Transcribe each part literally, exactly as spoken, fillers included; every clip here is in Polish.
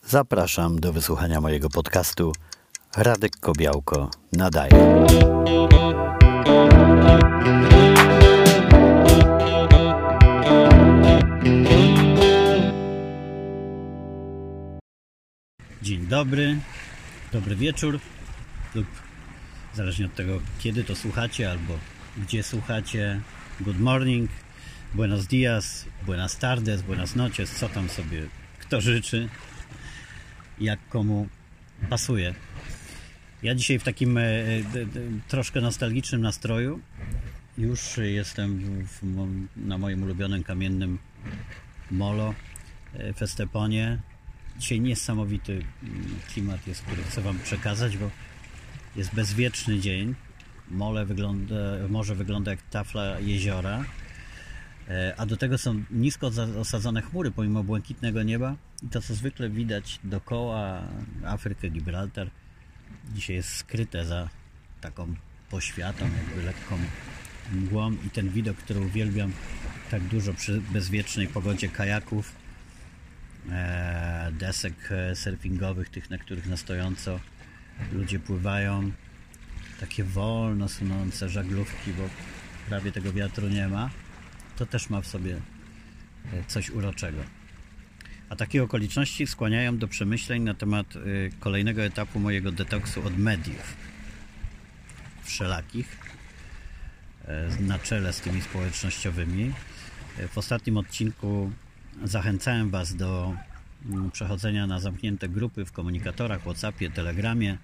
Zapraszam do wysłuchania mojego podcastu Radek Kobiałko nadaje. Dzień dobry, dobry wieczór lub zależnie od tego, kiedy to słuchacie albo gdzie słuchacie. Good morning, buenos dias, buenas tardes, buenas noches, co tam sobie kto życzy, jak komu pasuje. Ja dzisiaj w takim e, e, troszkę nostalgicznym nastroju. Już jestem w, na moim ulubionym kamiennym molo e, w Esteponie. Dzisiaj niesamowity klimat jest, który chcę Wam przekazać, bo jest bezwieczny dzień. Mole wygląda, morze wygląda jak tafla jeziora, a do tego są nisko osadzone chmury pomimo błękitnego nieba i to, co zwykle widać dookoła, Afrykę, Gibraltar, dzisiaj jest skryte za taką poświatą, jakby lekką mgłą, i ten widok, który uwielbiam tak dużo przy bezwiecznej pogodzie kajaków, desek surfingowych, tych, na których na stojąco ludzie pływają, takie wolno sunące żaglówki, bo prawie tego wiatru nie ma, to też ma w sobie coś uroczego. A takie okoliczności skłaniają do przemyśleń na temat kolejnego etapu mojego detoksu od mediów wszelakich, na czele z tymi społecznościowymi. W ostatnim odcinku zachęcałem Was do przechodzenia na zamknięte grupy w komunikatorach, WhatsAppie, Telegramie,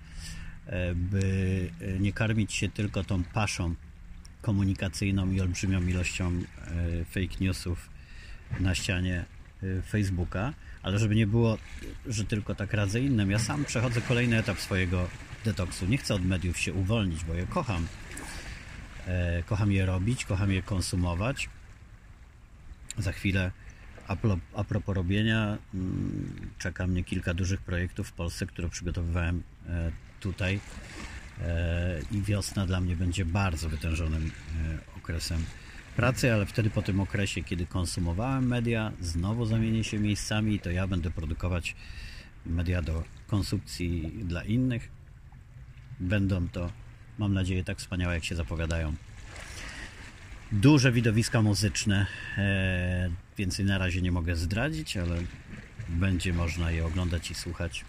by nie karmić się tylko tą paszą komunikacyjną i olbrzymią ilością fake newsów na ścianie Facebooka, ale żeby nie było, że tylko tak radzę innym. Ja sam przechodzę kolejny etap swojego detoksu. Nie chcę od mediów się uwolnić, bo je kocham. Kocham je robić, kocham je konsumować. Za chwilę a propos robienia, czeka mnie kilka dużych projektów w Polsce, które przygotowywałem tutaj, i wiosna dla mnie będzie bardzo wytężonym okresem pracy, ale wtedy po tym okresie, kiedy konsumowałem media, znowu zamienię się miejscami i to ja będę produkować media do konsumpcji dla innych. Będą to, mam nadzieję, tak wspaniałe, jak się zapowiadają. Duże widowiska muzyczne, więcej na razie nie mogę zdradzić, ale będzie można je oglądać i słuchać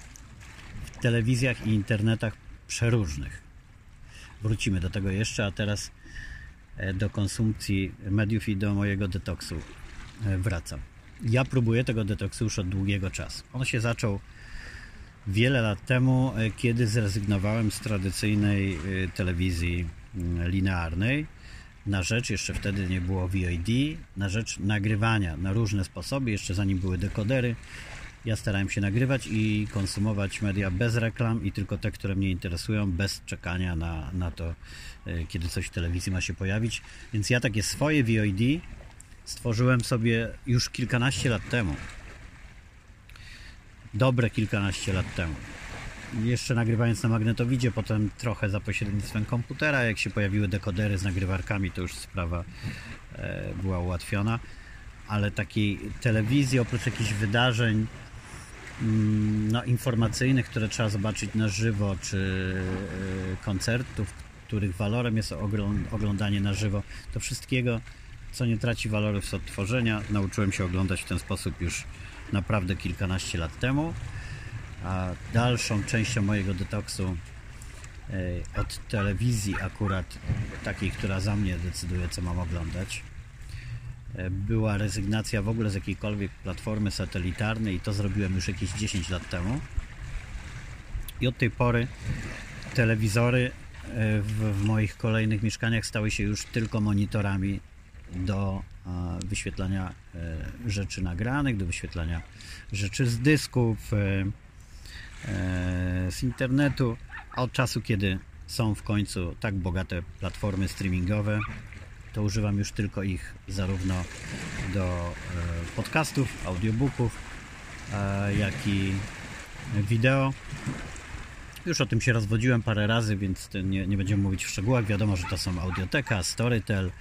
w telewizjach i internetach przeróżnych. Wrócimy do tego jeszcze, a teraz do konsumpcji mediów i do mojego detoksu wracam. Ja próbuję tego detoksu już od długiego czasu. On się zaczął wiele lat temu, kiedy zrezygnowałem z tradycyjnej telewizji linearnej na rzecz, jeszcze wtedy nie było V O D, na rzecz nagrywania na różne sposoby, jeszcze zanim były dekodery. Ja starałem się nagrywać i konsumować media bez reklam i tylko te, które mnie interesują, bez czekania na, na to, kiedy coś w telewizji ma się pojawić. Więc ja takie swoje V O D stworzyłem sobie już kilkanaście lat temu. Dobre kilkanaście lat temu. Jeszcze nagrywając na magnetowidzie, potem trochę za pośrednictwem komputera. Jak się pojawiły dekodery z nagrywarkami, to już sprawa e, była ułatwiona. Ale takiej telewizji, oprócz jakichś wydarzeń no, informacyjnych, które trzeba zobaczyć na żywo, czy koncertów, których walorem jest oglądanie na żywo, to wszystkiego, co nie traci waloru z odtworzenia, nauczyłem się oglądać w ten sposób już naprawdę kilkanaście lat temu. A dalszą częścią mojego detoksu od telewizji, akurat takiej, która za mnie decyduje, co mam oglądać, była rezygnacja w ogóle z jakiejkolwiek platformy satelitarnej, i to zrobiłem już jakieś dziesięć lat temu. I od tej pory telewizory w, w moich kolejnych mieszkaniach stały się już tylko monitorami do wyświetlania rzeczy nagranych, do wyświetlania rzeczy z dysków, z internetu, a od czasu, kiedy są w końcu tak bogate platformy streamingowe, to używam już tylko ich zarówno do podcastów, audiobooków, jak i wideo. Już o tym się rozwodziłem parę razy, więc nie, nie będziemy mówić w szczegółach. Wiadomo, że to są Audioteka, Storytel,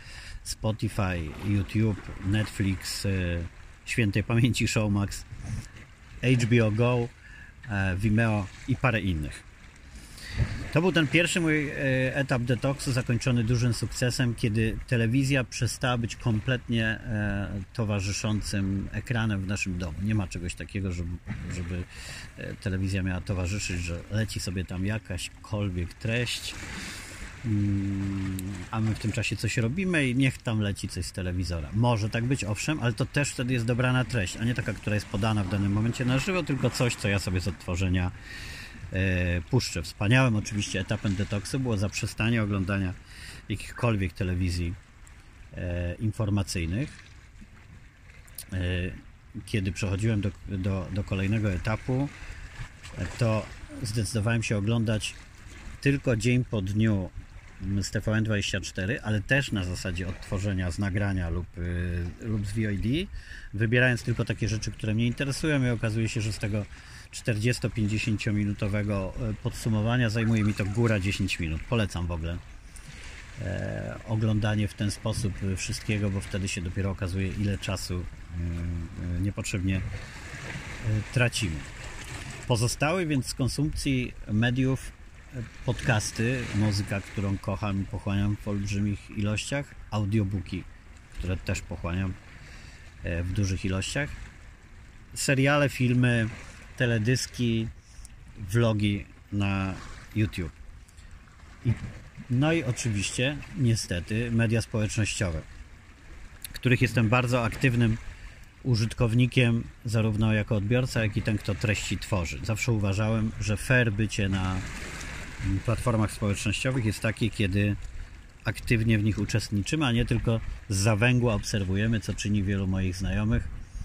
Spotify, YouTube, Netflix, świętej pamięci Showmax H B O Go, Vimeo i parę innych. To był ten pierwszy mój etap detoksu zakończony dużym sukcesem, kiedy telewizja przestała być kompletnie towarzyszącym ekranem w naszym domu. Nie ma czegoś takiego, żeby, żeby telewizja miała towarzyszyć, że leci sobie tam jakaśkolwiek treść, a my w tym czasie coś robimy i niech tam leci coś z telewizora. Może tak być, owszem, ale to też wtedy jest dobrana treść, a nie taka, która jest podana w danym momencie na żywo, tylko coś, co ja sobie z odtworzenia e, puszczę. Wspaniałym oczywiście etapem detoksu było zaprzestanie oglądania jakichkolwiek telewizji e, informacyjnych. E, kiedy przechodziłem do, do, do kolejnego etapu, to zdecydowałem się oglądać tylko dzień po dniu z T V N dwadzieścia cztery, ale też na zasadzie odtworzenia z nagrania lub, yy, lub z V O D, wybierając tylko takie rzeczy, które mnie interesują, i okazuje się, że z tego czterdziesto-pięćdziesięciominutowego podsumowania zajmuje mi to góra dziesięć minut. Polecam w ogóle e, oglądanie w ten sposób wszystkiego, bo wtedy się dopiero okazuje, ile czasu yy, yy, niepotrzebnie yy, tracimy. Pozostały więc z konsumpcji mediów podcasty, muzyka, którą kocham i pochłaniam w olbrzymich ilościach, audiobooki, które też pochłaniam w dużych ilościach, seriale, filmy, teledyski, vlogi na YouTube. I, no i oczywiście, niestety, media społecznościowe, których jestem bardzo aktywnym użytkownikiem, zarówno jako odbiorca, jak i ten, kto treści tworzy. Zawsze uważałem, że fair bycie na platformach społecznościowych jest takie, kiedy aktywnie w nich uczestniczymy, a nie tylko z zawęgła obserwujemy, co czyni wielu moich znajomych,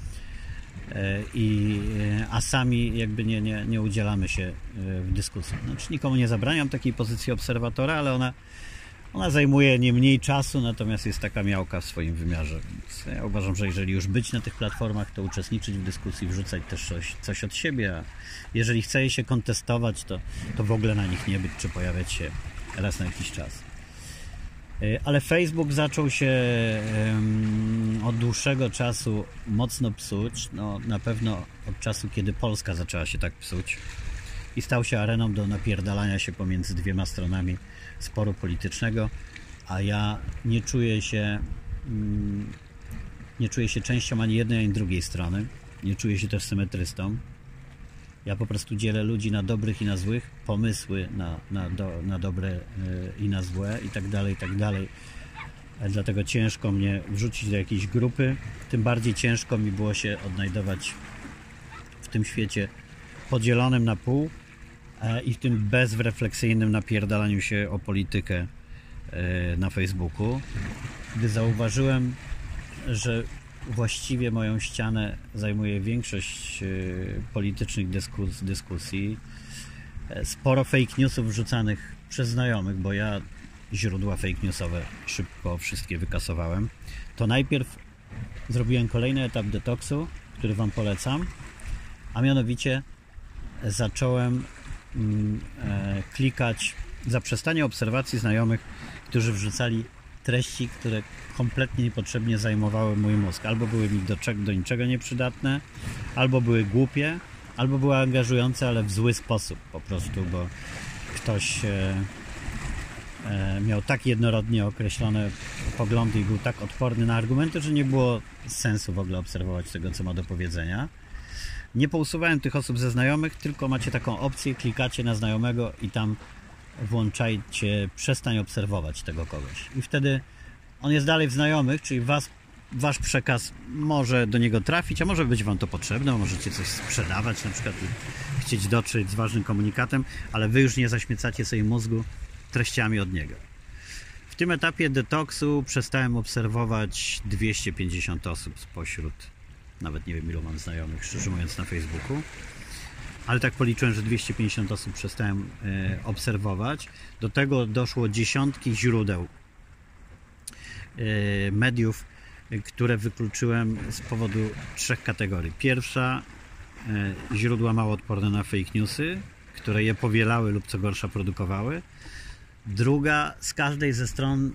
i, a sami jakby nie, nie, nie udzielamy się w dyskusji. Znaczy, nikomu nie zabraniam takiej pozycji obserwatora, ale ona, ona zajmuje nie mniej czasu, natomiast jest taka miałka w swoim wymiarze. Więc ja uważam, że jeżeli już być na tych platformach, to uczestniczyć w dyskusji, wrzucać też coś, coś od siebie, a jeżeli chce je się kontestować, to, to w ogóle na nich nie być, czy pojawiać się raz na jakiś czas. Ale Facebook zaczął się um, od dłuższego czasu mocno psuć, no, na pewno od czasu, kiedy Polska zaczęła się tak psuć i stał się areną do napierdalania się pomiędzy dwiema stronami sporu politycznego, a ja nie czuję się um, nie czuję się częścią ani jednej, ani drugiej strony, nie czuję się też symetrystą. Ja po prostu dzielę ludzi na dobrych i na złych, pomysły na, na, do, na dobre yy, i na złe i tak dalej, i tak dalej. Dlatego ciężko mnie wrzucić do jakiejś grupy, tym bardziej ciężko mi było się odnajdować w tym świecie podzielonym na pół yy, i w tym bezrefleksyjnym napierdalaniu się o politykę yy, na Facebooku, gdy zauważyłem, że właściwie moją ścianę zajmuje większość y, politycznych dyskus, dyskusji. Sporo fake newsów wrzucanych przez znajomych, bo ja źródła fake newsowe szybko wszystkie wykasowałem. To najpierw zrobiłem kolejny etap detoksu, który Wam polecam, a mianowicie zacząłem mm, e, klikać zaprzestanie obserwacji znajomych, którzy wrzucali treści, które kompletnie niepotrzebnie zajmowały mój mózg. Albo były mi do, do niczego nieprzydatne, albo były głupie, albo były angażujące, ale w zły sposób po prostu, bo ktoś e, e, miał tak jednorodnie określone poglądy i był tak odporny na argumenty, że nie było sensu w ogóle obserwować tego, co ma do powiedzenia. Nie pousuwałem tych osób ze znajomych, tylko macie taką opcję, klikacie na znajomego i tam włączajcie, przestań obserwować tego kogoś. I wtedy on jest dalej w znajomych, czyli was, wasz przekaz może do niego trafić, a może być wam to potrzebne, możecie coś sprzedawać, na przykład chcieć dotrzeć z ważnym komunikatem, ale wy już nie zaśmiecacie sobie mózgu treściami od niego. W tym etapie detoksu przestałem obserwować dwieście pięćdziesiąt osób spośród, nawet nie wiem ilu mam znajomych, szczerze mówiąc, na Facebooku. Ale tak policzyłem, że dwieście pięćdziesiąt osób przestałem e, obserwować. Do tego doszło dziesiątki źródeł e, mediów, e, które wykluczyłem z powodu trzech kategorii. Pierwsza, e, źródła mało odporne na fake newsy, które je powielały lub co gorsza produkowały. Druga z każdej ze stron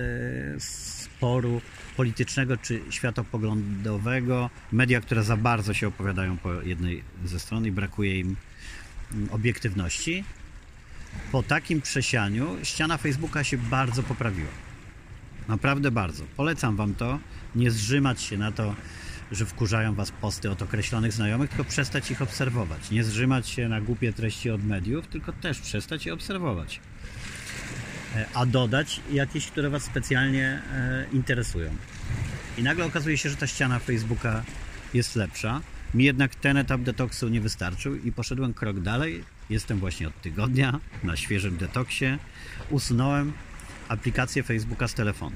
sporu politycznego czy światopoglądowego, media, które za bardzo się opowiadają po jednej ze stron i brakuje im obiektywności. Po takim przesianiu ściana Facebooka się bardzo poprawiła. Naprawdę bardzo. Polecam Wam to. Nie zrzymać się na to, że wkurzają Was posty od określonych znajomych, tylko przestać ich obserwować. Nie zrzymać się na głupie treści od mediów, tylko też przestać je obserwować. A dodać jakieś, które Was specjalnie interesują. I nagle okazuje się, że ta ściana Facebooka jest lepsza. Mi jednak ten etap detoksu nie wystarczył i poszedłem krok dalej. Jestem właśnie od tygodnia na świeżym detoksie. Usunąłem aplikację Facebooka z telefonu.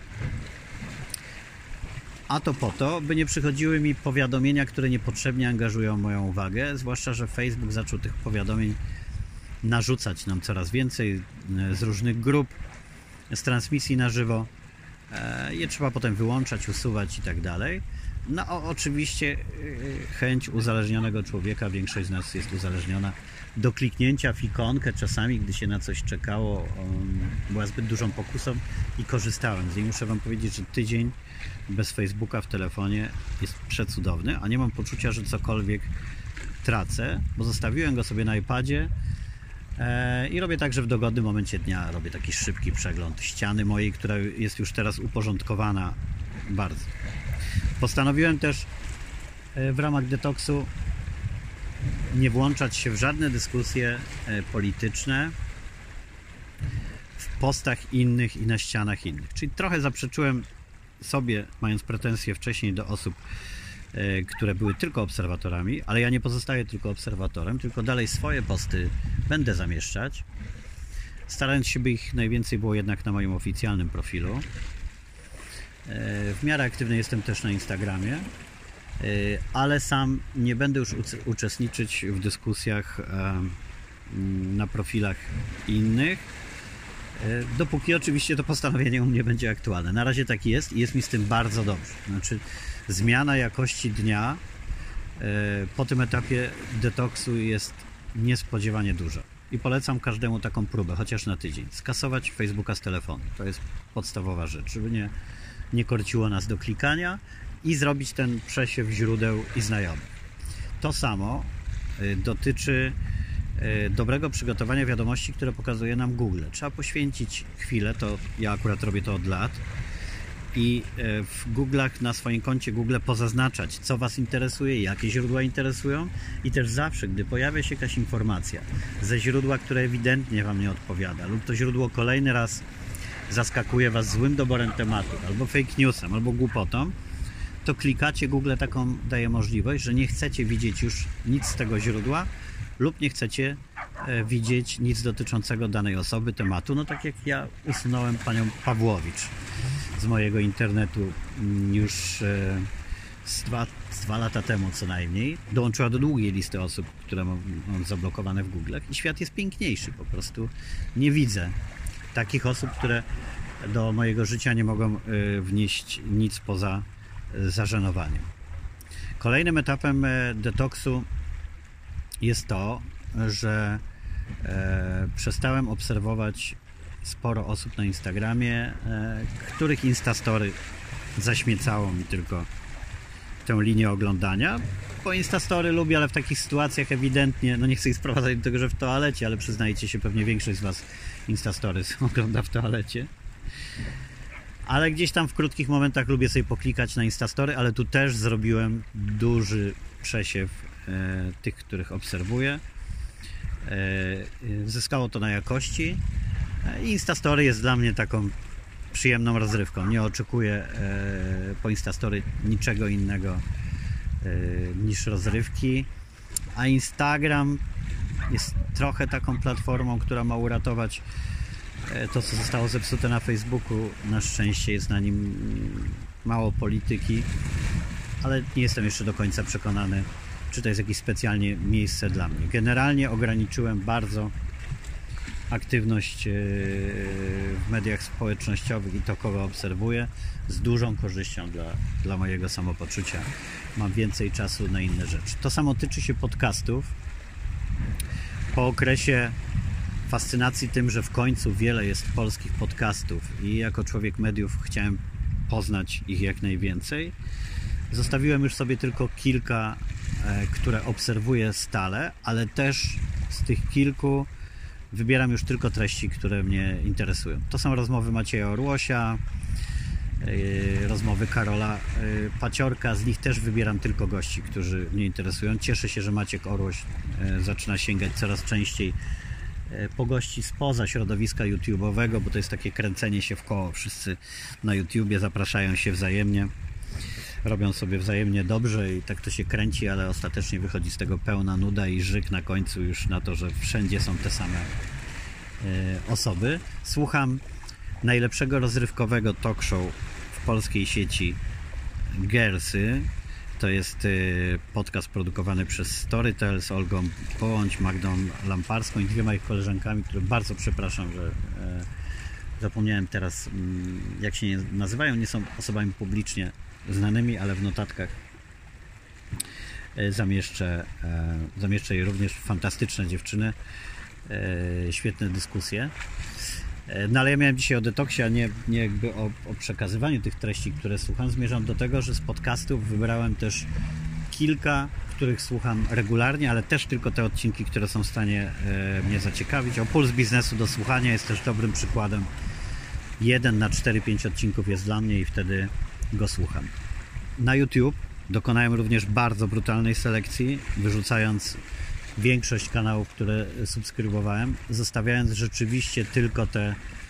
A to po to, by nie przychodziły mi powiadomienia, które niepotrzebnie angażują moją uwagę, zwłaszcza że Facebook zaczął tych powiadomień narzucać nam coraz więcej z różnych grup, z transmisji na żywo. Je trzeba potem wyłączać, usuwać i tak dalej. No o, oczywiście chęć uzależnionego człowieka, większość z nas jest uzależniona, do kliknięcia w ikonkę czasami, gdy się na coś czekało, była zbyt dużą pokusą i korzystałem z niej. Muszę Wam powiedzieć, że tydzień bez Facebooka w telefonie jest przecudowny, a nie mam poczucia, że cokolwiek tracę, bo zostawiłem go sobie na iPadzie i robię tak, że w dogodnym momencie dnia robię taki szybki przegląd ściany mojej, która jest już teraz uporządkowana bardzo. Postanowiłem też w ramach detoksu nie włączać się w żadne dyskusje polityczne w postach innych i na ścianach innych. Czyli trochę zaprzeczyłem sobie, mając pretensje wcześniej do osób, które były tylko obserwatorami, ale ja nie pozostaję tylko obserwatorem, tylko dalej swoje posty będę zamieszczać, starając się, by ich najwięcej było jednak na moim oficjalnym profilu. W miarę aktywny jestem też na Instagramie, ale sam nie będę już uczestniczyć w dyskusjach na profilach innych, dopóki oczywiście to postanowienie u mnie będzie aktualne. Na razie tak jest i jest mi z tym bardzo dobrze. Znaczy, zmiana jakości dnia po tym etapie detoksu jest niespodziewanie duża. I polecam każdemu taką próbę, chociaż na tydzień. Skasować Facebooka z telefonu. To jest podstawowa rzecz, żeby nie, nie korciło nas do klikania i zrobić ten przesiew źródeł i znajomych. To samo dotyczy dobrego przygotowania wiadomości, które pokazuje nam Google. Trzeba poświęcić chwilę, to ja akurat robię to od lat, i w Google'ach, na swoim koncie Google pozaznaczać, co Was interesuje, jakie źródła interesują, i też zawsze, gdy pojawia się jakaś informacja ze źródła, które ewidentnie Wam nie odpowiada, lub to źródło kolejny raz zaskakuje Was złym doborem tematu, albo fake newsem, albo głupotą, to klikacie, Google taką daje możliwość, że nie chcecie widzieć już nic z tego źródła, lub nie chcecie widzieć nic dotyczącego danej osoby, tematu. No tak jak ja usunąłem panią Pawłowicz z mojego internetu już z dwa, z dwa lata temu co najmniej. Dołączyła do długiej listy osób, które mam, mam zablokowane w Google, i świat jest piękniejszy. Po prostu nie widzę takich osób, które do mojego życia nie mogą wnieść nic poza zażenowaniem. Kolejnym etapem detoksu jest to, że e, przestałem obserwować sporo osób na Instagramie, e, których Instastory zaśmiecało mi tylko tę linię oglądania. Bo Instastory lubię, ale w takich sytuacjach ewidentnie, no nie chcę ich sprowadzać do tego, że w toalecie, ale przyznajcie się, pewnie większość z Was Instastory ogląda w toalecie. Ale gdzieś tam w krótkich momentach lubię sobie poklikać na Instastory, ale tu też zrobiłem duży przesiew e, tych, których obserwuję. E, zyskało to na jakości. E, Instastory jest dla mnie taką przyjemną rozrywką. Nie oczekuję e, po Instastory niczego innego e, niż rozrywki. A Instagram jest trochę taką platformą, która ma uratować to, co zostało zepsute na Facebooku. Na szczęście jest na nim mało polityki, ale nie jestem jeszcze do końca przekonany, czy to jest jakieś specjalnie miejsce dla mnie. Generalnie ograniczyłem bardzo aktywność w mediach społecznościowych i to, kogo obserwuję, z dużą korzyścią dla, dla mojego samopoczucia. Mam więcej czasu na inne rzeczy. To samo tyczy się podcastów. Po okresie fascynacji tym, że w końcu wiele jest polskich podcastów i jako człowiek mediów chciałem poznać ich jak najwięcej. Zostawiłem już sobie tylko kilka, które obserwuję stale, ale też z tych kilku wybieram już tylko treści, które mnie interesują. To są rozmowy Macieja Orłosia, rozmowy Karola Paciorka. Z nich też wybieram tylko gości, którzy mnie interesują. Cieszę się, że Maciek Orłoś zaczyna sięgać coraz częściej po gości spoza środowiska YouTube'owego, bo to jest takie kręcenie się w koło. Wszyscy na YouTubie zapraszają się wzajemnie, robią sobie wzajemnie dobrze i tak to się kręci, ale ostatecznie wychodzi z tego pełna nuda i żyk na końcu już na to, że wszędzie są te same osoby. Słucham najlepszego rozrywkowego talk show w polskiej sieci Gersy. To jest podcast produkowany przez Storytel z Olgą Połądź, Magdą Lamparską i dwiema ich koleżankami, które bardzo przepraszam, że zapomniałem teraz, jak się nie nazywają. Nie są osobami publicznie znanymi, ale w notatkach zamieszczę, zamieszczę je również. Fantastyczne dziewczyny, świetne dyskusje. No ale ja miałem dzisiaj o detoksie, a nie, nie jakby o, o przekazywaniu tych treści, które słucham. Zmierzam do tego, że z podcastów wybrałem też kilka, których słucham regularnie, ale też tylko te odcinki, które są w stanie e, mnie zaciekawić. O Puls Biznesu do słuchania jest też dobrym przykładem. Jeden na cztery pięć odcinków jest dla mnie i wtedy go słucham. Na YouTube dokonałem również bardzo brutalnej selekcji, wyrzucając większość kanałów, które subskrybowałem, zostawiając rzeczywiście tylko te,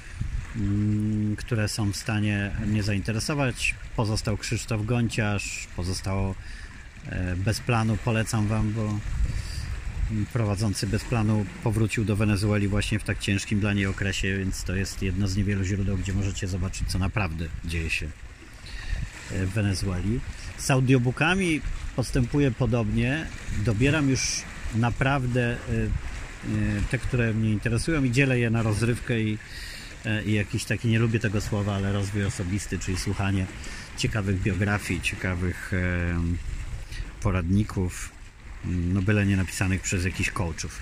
które są w stanie mnie zainteresować. Pozostał Krzysztof Gonciarz, pozostało Bez Planu, polecam Wam, bo prowadzący Bez Planu powrócił do Wenezueli właśnie w tak ciężkim dla niej okresie, więc to jest jedno z niewielu źródeł, gdzie możecie zobaczyć, co naprawdę dzieje się w Wenezueli. Z audiobookami postępuję podobnie. Dobieram już naprawdę te, które mnie interesują i dzielę je na rozrywkę i, i jakiś taki, nie lubię tego słowa, ale rozwój osobisty, czyli słuchanie ciekawych biografii, ciekawych poradników, no byle nie napisanych przez jakichś coachów.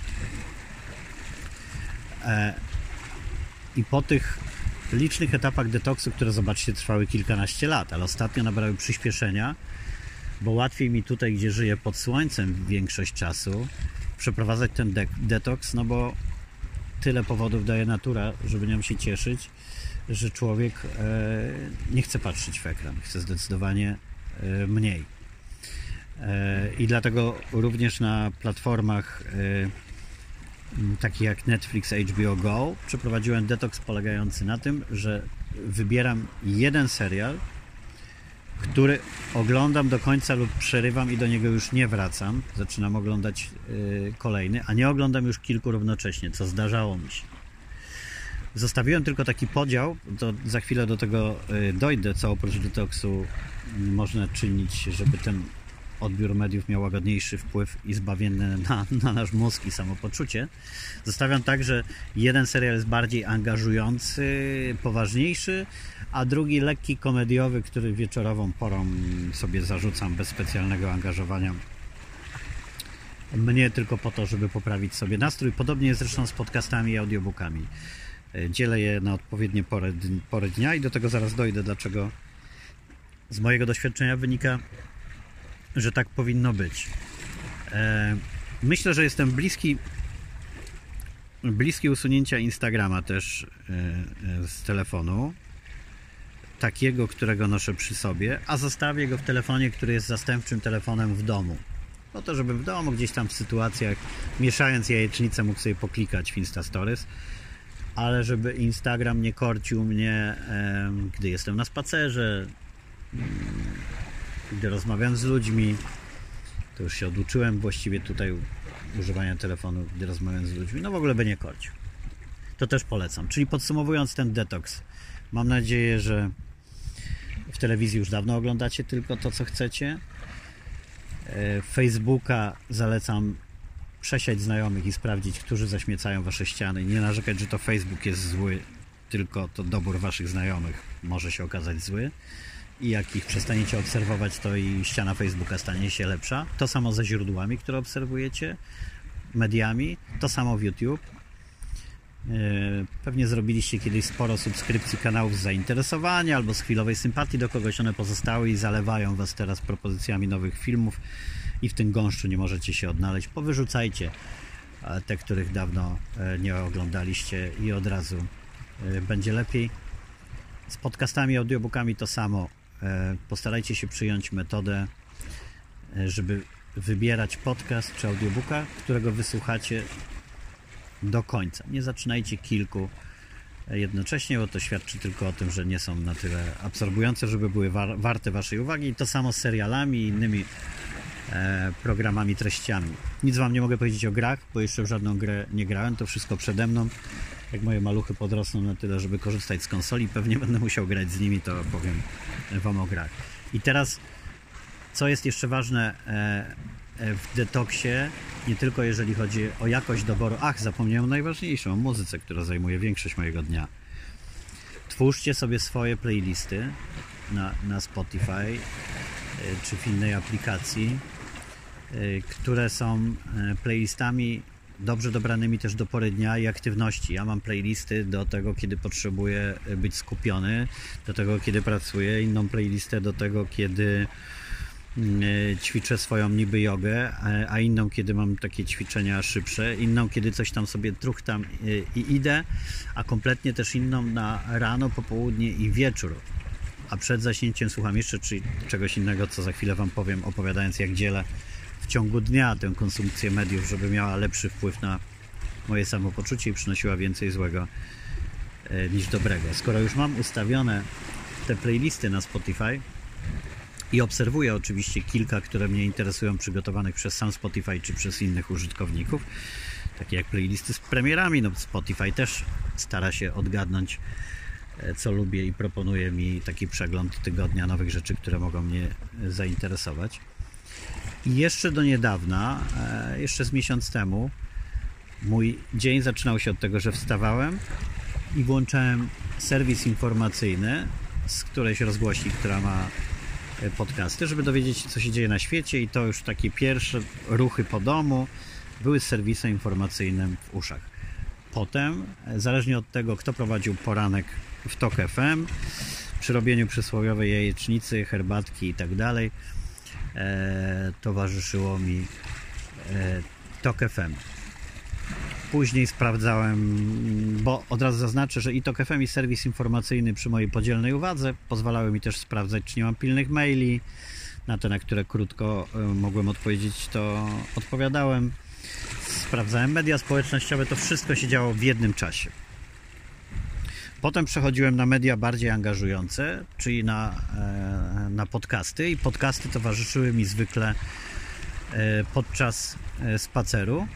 I po tych licznych etapach detoksu, które zobaczcie trwały kilkanaście lat, ale ostatnio nabrały przyspieszenia, bo łatwiej mi tutaj, gdzie żyję pod słońcem większość czasu, przeprowadzać ten de detoks, no bo tyle powodów daje natura, żeby nią się cieszyć, że człowiek e, nie chce patrzeć w ekran, chce zdecydowanie e, mniej. E, I dlatego również na platformach e, takich jak Netflix, H B O Go przeprowadziłem detoks polegający na tym, że wybieram jeden serial, który oglądam do końca lub przerywam i do niego już nie wracam. Zaczynam oglądać y, kolejny, a nie oglądam już kilku równocześnie, co zdarzało mi się. Zostawiłem tylko taki podział, to za chwilę do tego y, dojdę, co oprócz detoksu y, można czynić, żeby ten odbiór mediów miał łagodniejszy wpływ i zbawienny na, na nasz mózg i samopoczucie. Zostawiam tak, że jeden serial jest bardziej angażujący, poważniejszy, a drugi lekki, komediowy, który wieczorową porą sobie zarzucam bez specjalnego angażowania mnie, tylko po to, żeby poprawić sobie nastrój. Podobnie jest zresztą z podcastami i audiobookami. Dzielę je na odpowiednie pory, pory dnia i do tego zaraz dojdę, dlaczego z mojego doświadczenia wynika, że tak powinno być. Myślę, że jestem bliski bliski usunięcia Instagrama też z telefonu, takiego, którego noszę przy sobie, a zostawię go w telefonie, który jest zastępczym telefonem w domu. Po to, żeby w domu gdzieś tam w sytuacjach, mieszając jajecznicę, mógł sobie poklikać w Insta Stories, ale żeby Instagram nie korcił mnie, gdy jestem na spacerze, gdy rozmawiam z ludźmi. To już się oduczyłem właściwie tutaj używania telefonu, gdy rozmawiam z ludźmi. No w ogóle by nie korcił. To też polecam. Czyli podsumowując ten detoks, mam nadzieję, że w telewizji już dawno oglądacie tylko to, co chcecie. Facebooka zalecam przesiać znajomych i sprawdzić, którzy zaśmiecają wasze ściany. Nie narzekać, że to Facebook jest zły, tylko to dobór waszych znajomych może się okazać zły. I jak ich przestaniecie obserwować, to i ściana Facebooka stanie się lepsza. To samo ze źródłami, które obserwujecie, mediami, to samo w YouTube. Pewnie zrobiliście kiedyś sporo subskrypcji kanałów z zainteresowania albo z chwilowej sympatii do kogoś, one pozostały i zalewają Was teraz propozycjami nowych filmów i w tym gąszczu nie możecie się odnaleźć. Powyrzucajcie te, których dawno nie oglądaliście i od razu będzie lepiej. Z podcastami, audiobookami to samo. Postarajcie się przyjąć metodę, żeby wybierać podcast czy audiobooka, którego wysłuchacie do końca. Nie zaczynajcie kilku jednocześnie, bo to świadczy tylko o tym, że nie są na tyle absorbujące, żeby były war warte Waszej uwagi. I to samo z serialami i innymi e, programami, treściami. Nic Wam nie mogę powiedzieć o grach, bo jeszcze w żadną grę nie grałem. To wszystko przede mną. Jak moje maluchy podrosną na tyle, żeby korzystać z konsoli, pewnie będę musiał grać z nimi, to powiem Wam o grach. I teraz, co jest jeszcze ważne e, w detoksie, nie tylko jeżeli chodzi o jakość doboru. Ach, zapomniałem najważniejszą, o muzyce, która zajmuje większość mojego dnia. Twórzcie sobie swoje playlisty na, na Spotify czy w innej aplikacji, które są playlistami dobrze dobranymi też do pory dnia i aktywności. Ja mam playlisty do tego, kiedy potrzebuję być skupiony, do tego, kiedy pracuję, inną playlistę do tego, kiedy ćwiczę swoją niby jogę, a inną, kiedy mam takie ćwiczenia szybsze, inną, kiedy coś tam sobie truchtam i idę, a kompletnie też inną na rano, popołudnie i wieczór. A przed zaśnięciem słucham jeszcze czy czegoś innego, co za chwilę Wam powiem, opowiadając, jak dzielę w ciągu dnia tę konsumpcję mediów, żeby miała lepszy wpływ na moje samopoczucie i przynosiła więcej złego niż dobrego. Skoro już mam ustawione te playlisty na Spotify i obserwuję oczywiście kilka, które mnie interesują, przygotowanych przez sam Spotify czy przez innych użytkowników, takie jak playlisty z premierami, no Spotify też stara się odgadnąć, co lubię i proponuje mi taki przegląd tygodnia nowych rzeczy, które mogą mnie zainteresować. I jeszcze do niedawna, jeszcze z miesiąc temu, mój dzień zaczynał się od tego, że wstawałem i włączałem serwis informacyjny z którejś rozgłośni, która ma podcasty, żeby dowiedzieć się, co się dzieje na świecie, i to już takie pierwsze ruchy po domu były z serwisem informacyjnym w uszach. Potem, zależnie od tego, kto prowadził poranek w Tok F M, przy robieniu przysłowiowej jajecznicy, herbatki i tak dalej, towarzyszyło mi e, Tok F M. Później sprawdzałem, bo od razu zaznaczę, że i Tok F M, i serwis informacyjny przy mojej podzielnej uwadze pozwalały mi też sprawdzać, czy nie mam pilnych maili. Na te, na które krótko mogłem odpowiedzieć, to odpowiadałem. Sprawdzałem media społecznościowe, to wszystko się działo w jednym czasie. Potem przechodziłem na media bardziej angażujące, czyli na, na podcasty, i podcasty towarzyszyły mi zwykle podczas spaceru.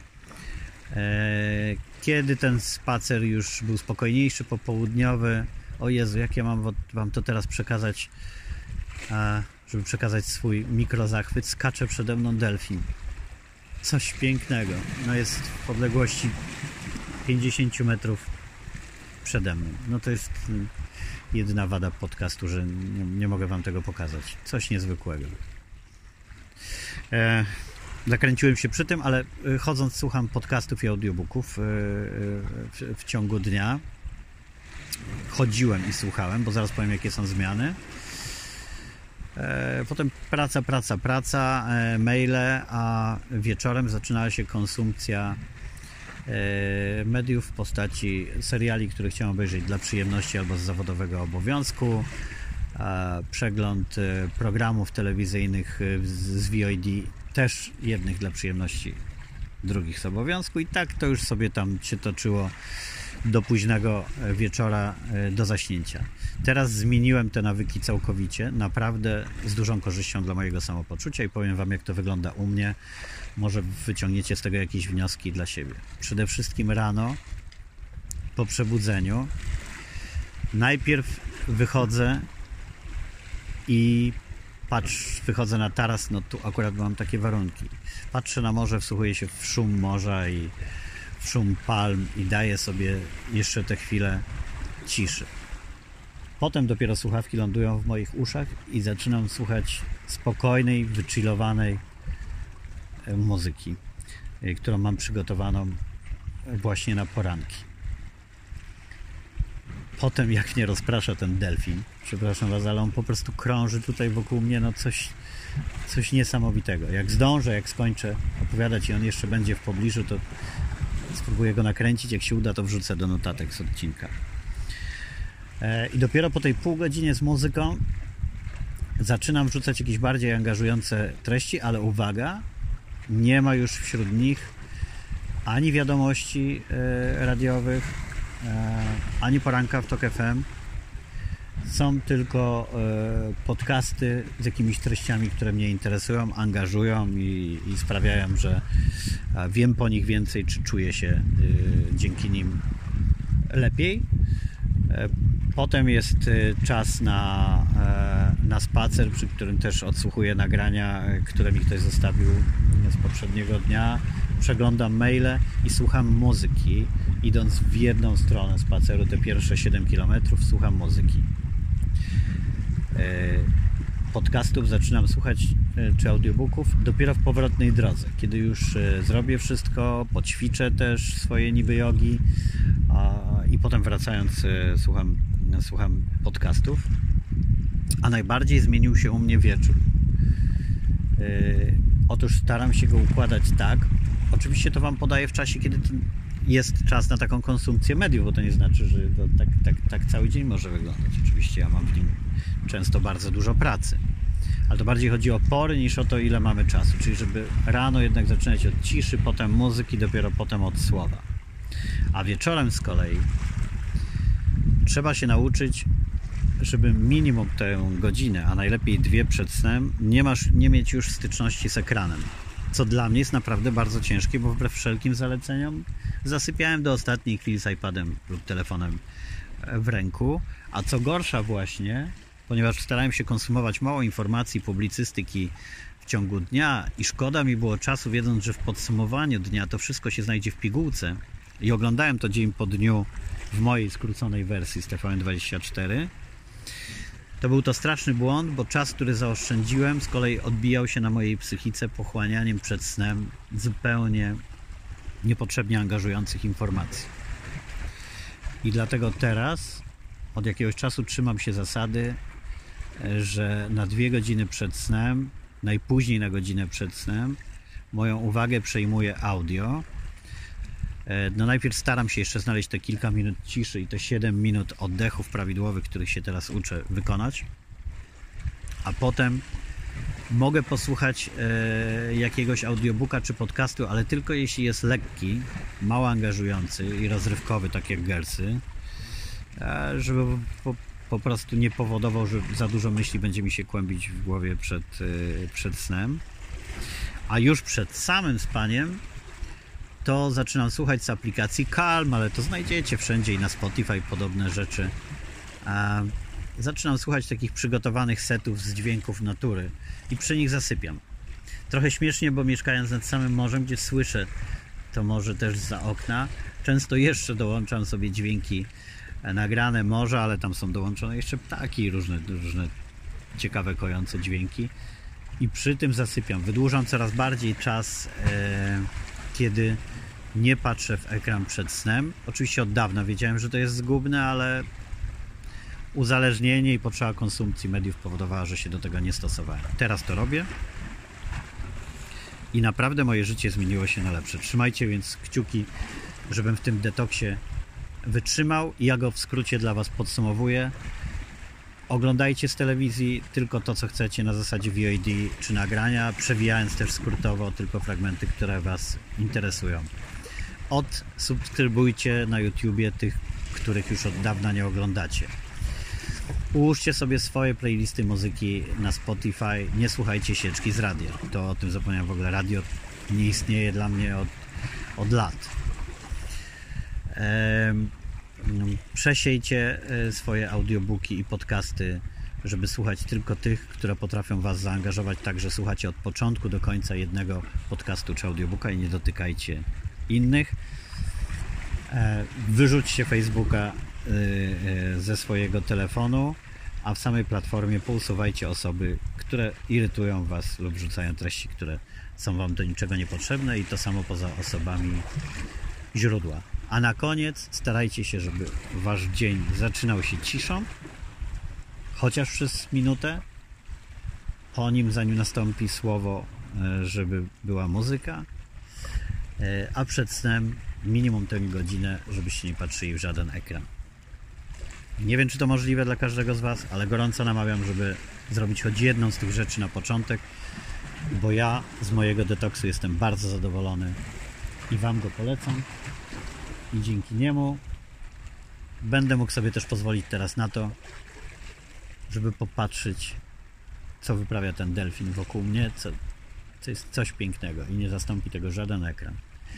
Kiedy ten spacer już był spokojniejszy, popołudniowy, o Jezu, jak ja mam Wam to teraz przekazać, żeby przekazać swój mikrozachwyt, skacze przede mną delfin. Coś pięknego. No jest w odległości pięćdziesiąt metrów przede mną. No to jest jedyna wada podcastu, że nie, nie mogę Wam tego pokazać. Coś niezwykłego. E, zakręciłem się przy tym, ale chodząc słucham podcastów i audiobooków e, w, w ciągu dnia. Chodziłem i słuchałem, bo zaraz powiem, jakie są zmiany. E, potem praca, praca, praca, e, maile, a wieczorem zaczynała się konsumpcja e, mediów w postaci seriali, które chciałem obejrzeć dla przyjemności albo z zawodowego obowiązku, e, przegląd e, programów telewizyjnych z, z V O D, też jednych dla przyjemności, drugich z obowiązku, i tak to już sobie tam się toczyło do późnego wieczora, do zaśnięcia. Teraz zmieniłem te nawyki całkowicie, naprawdę z dużą korzyścią dla mojego samopoczucia, i powiem Wam, jak to wygląda u mnie. Może wyciągniecie z tego jakieś wnioski dla siebie. Przede wszystkim rano, po przebudzeniu, najpierw wychodzę i patrz, wychodzę na taras, no tu akurat mam takie warunki. Patrzę na morze, wsłuchuję się w szum morza i w szum palm i daję sobie jeszcze tę chwilę ciszy. Potem dopiero słuchawki lądują w moich uszach i zaczynam słuchać spokojnej, wychillowanej muzyki, którą mam przygotowaną właśnie na poranki. potem jak mnie rozprasza ten delfin, przepraszam was, ale on po prostu krąży tutaj wokół mnie, no coś, coś niesamowitego. Jak zdążę, jak skończę opowiadać i on jeszcze będzie w pobliżu, to spróbuję go nakręcić, jak się uda, to wrzucę do notatek z odcinka. I dopiero po tej pół godzinie z muzyką zaczynam wrzucać jakieś bardziej angażujące treści, ale uwaga, nie ma już wśród nich ani wiadomości radiowych, ani poranka w Tok F M. Są tylko podcasty z jakimiś treściami, które mnie interesują, angażują i, i sprawiają, że wiem po nich więcej, czy czuję się dzięki nim lepiej. Potem jest czas na, na spacer, przy którym też odsłuchuję nagrania, które mi ktoś zostawił z poprzedniego dnia. Przeglądam maile i słucham muzyki. Idąc w jedną stronę spaceru, te pierwsze siedem kilometrów, słucham muzyki. Podcastów zaczynam słuchać, czy audiobooków, dopiero w powrotnej drodze, kiedy już zrobię wszystko, poćwiczę też swoje niby jogi i potem wracając słucham, słucham podcastów. A najbardziej zmienił się u mnie wieczór. Otóż staram się go układać tak. Oczywiście to wam podaję w czasie, kiedy jest czas na taką konsumpcję mediów, bo to nie znaczy, że to tak, tak, tak cały dzień może wyglądać. Oczywiście ja mam w nim często bardzo dużo pracy. Ale to bardziej chodzi o pory niż o to, ile mamy czasu. Czyli żeby rano jednak zaczynać od ciszy, potem muzyki, dopiero potem od słowa. A wieczorem z kolei trzeba się nauczyć, żeby minimum tę godzinę, a najlepiej dwie przed snem nie, masz, nie mieć już styczności z ekranem. Co dla mnie jest naprawdę bardzo ciężkie, bo wbrew wszelkim zaleceniom zasypiałem do ostatniej chwili z iPadem lub telefonem w ręku. A co gorsza właśnie, ponieważ starałem się konsumować mało informacji, publicystyki w ciągu dnia i szkoda mi było czasu, wiedząc, że w podsumowaniu dnia to wszystko się znajdzie w pigułce i oglądałem to dzień po dniu w mojej skróconej wersji z T V N dwadzieścia cztery, to był to straszny błąd, bo czas, który zaoszczędziłem, z kolei odbijał się na mojej psychice pochłanianiem przed snem zupełnie niepotrzebnie angażujących informacji. I dlatego teraz od jakiegoś czasu trzymam się zasady, że na dwie godziny przed snem, najpóźniej na godzinę przed snem, moją uwagę przejmuje audio. No najpierw staram się jeszcze znaleźć te kilka minut ciszy i te siedem minut oddechów prawidłowych, których się teraz uczę, wykonać. A potem mogę posłuchać e, jakiegoś audiobooka czy podcastu, ale tylko jeśli jest lekki, mało angażujący i rozrywkowy, tak jak Gersy, e, żeby po, po prostu nie powodował, że za dużo myśli będzie mi się kłębić w głowie przed, e, przed snem. A już przed samym spaniem to zaczynam słuchać z aplikacji Calm, ale to znajdziecie wszędzie i na Spotify podobne rzeczy. A zaczynam słuchać takich przygotowanych setów z dźwięków natury i przy nich zasypiam. Trochę śmiesznie, bo mieszkając nad samym morzem, gdzie słyszę to morze też zza okna, często jeszcze dołączam sobie dźwięki nagrane morza, ale tam są dołączone jeszcze ptaki i różne, różne ciekawe, kojące dźwięki i przy tym zasypiam. Wydłużam coraz bardziej czas, e, kiedy nie patrzę w ekran przed snem. Oczywiście od dawna wiedziałem, że to jest zgubne, ale uzależnienie i potrzeba konsumpcji mediów powodowała, że się do tego nie stosowałem. Teraz to robię i naprawdę moje życie zmieniło się na lepsze. Trzymajcie więc kciuki, żebym w tym detoksie wytrzymał. Ja go w skrócie dla Was podsumowuję. Oglądajcie z telewizji tylko to, co chcecie na zasadzie V O D czy nagrania, przewijając też skrótowo tylko fragmenty, które Was interesują. Odsubskrybujcie na YouTubie tych, których już od dawna nie oglądacie. Ułóżcie sobie swoje playlisty muzyki na Spotify. Nie słuchajcie sieczki z radia. To o tym zapomniałem w ogóle. Radio nie istnieje dla mnie od, od lat. Ehm, przesiejcie swoje audiobooki i podcasty, żeby słuchać tylko tych, które potrafią Was zaangażować, tak że słuchacie od początku do końca jednego podcastu czy audiobooka i nie dotykajcie innych. Wyrzućcie Facebooka ze swojego telefonu, a w samej platformie pousuwajcie osoby, które irytują Was lub wrzucają treści, które są Wam do niczego niepotrzebne i to samo poza osobami źródła. A na koniec starajcie się, żeby wasz dzień zaczynał się ciszą, chociaż przez minutę, po nim, zanim nastąpi słowo, żeby była muzyka, a przed snem minimum tę godzinę, żebyście nie patrzyli w żaden ekran. Nie wiem, czy to możliwe dla każdego z was, ale gorąco namawiam, żeby zrobić choć jedną z tych rzeczy na początek, bo ja z mojego detoksu jestem bardzo zadowolony i wam go polecam. I dzięki niemu będę mógł sobie też pozwolić teraz na to, żeby popatrzeć, co wyprawia ten delfin wokół mnie, co, co jest coś pięknego i nie zastąpi tego żaden ekran.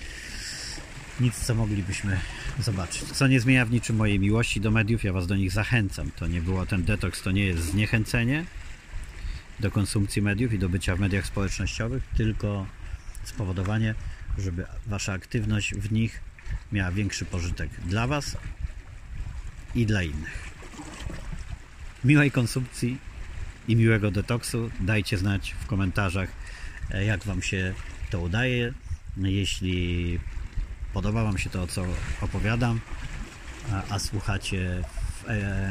Nic, co moglibyśmy zobaczyć. Co nie zmienia w niczym mojej miłości do mediów, ja was do nich zachęcam. To nie było ten detoks, to nie jest zniechęcenie do konsumpcji mediów i do bycia w mediach społecznościowych, tylko spowodowanie, żeby wasza aktywność w nich miała większy pożytek dla was i dla innych. Miłej konsumpcji i miłego detoksu. Dajcie znać w komentarzach, jak wam się to udaje. Jeśli podoba wam się to, co opowiadam, a, a słuchacie w,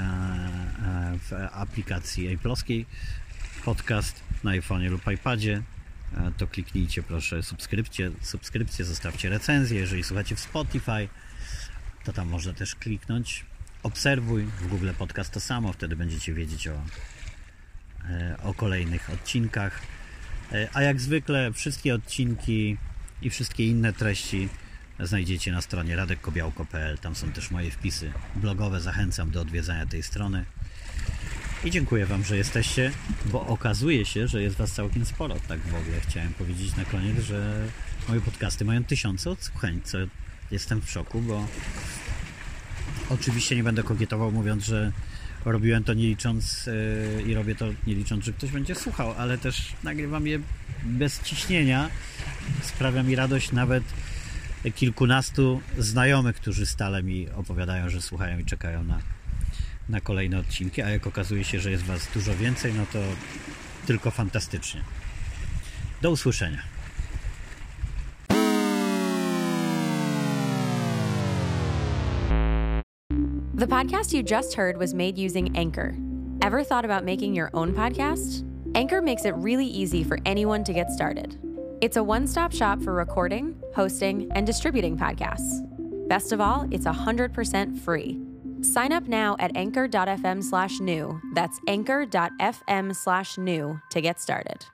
e, w aplikacji Apple'owskiej podcast na iPhone'ie lub iPadzie, to kliknijcie proszę subskrypcję, subskrypcję, zostawcie recenzję. Jeżeli słuchacie w Spotify, to tam można też kliknąć obserwuj. W Google Podcast to samo, wtedy będziecie wiedzieć o, o kolejnych odcinkach. A jak zwykle wszystkie odcinki i wszystkie inne treści znajdziecie na stronie radek kobiałko kropka p l. Tam są też moje wpisy blogowe. Zachęcam do odwiedzania tej strony. I dziękuję wam, że jesteście, bo okazuje się, że jest was całkiem sporo. Tak w ogóle chciałem powiedzieć na koniec, że moje podcasty mają tysiące odsłuchań, co jestem w szoku, bo oczywiście nie będę kokietował mówiąc, że robiłem to nie licząc yy, i robię to nie licząc, że ktoś będzie słuchał, ale też nagrywam je bez ciśnienia. Sprawia mi radość nawet kilkunastu znajomych, którzy stale mi opowiadają, że słuchają i czekają na, na kolejne odcinki, a jak okazuje się, że jest was dużo więcej, no to tylko fantastycznie. Do usłyszenia. The podcast you just heard was made using Anchor. Ever thought about making your own podcast? Anchor makes it really easy for anyone to get started. It's a one-stop shop for recording, hosting, and distributing podcasts. Best of all, it's one hundred percent free. Sign up now at anchor dot f m slash new. That's anchor dot f m slash new to get started.